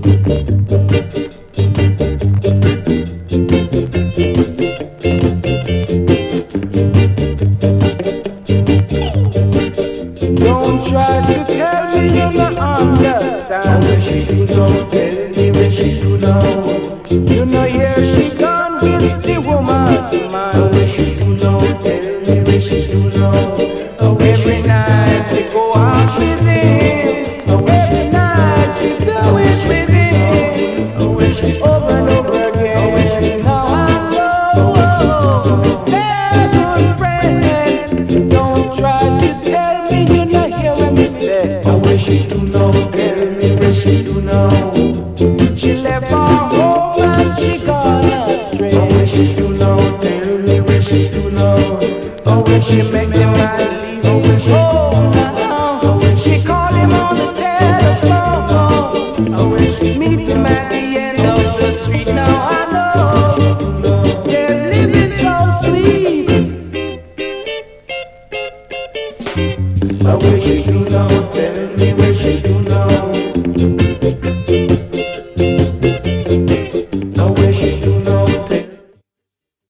Don't try to tell me you don't understand. Where she do now? Tell me where she do now. You know here she gone with the woman man. Where she do now? Tell me where she do now. Every night she go out with him. Every night she do it with him. Over and over again. Now I know. Hey, good friends, don't try to tell me you not hear what me say. Where she do now? Tell me where she do now. She left her home and she gone astray. Where she do now? Tell me where she do now. When she make the man leave his home now, she call him on the telephone. Meet him at the end of the street. Now I know they're living so sweet. Where she do now? Tell me where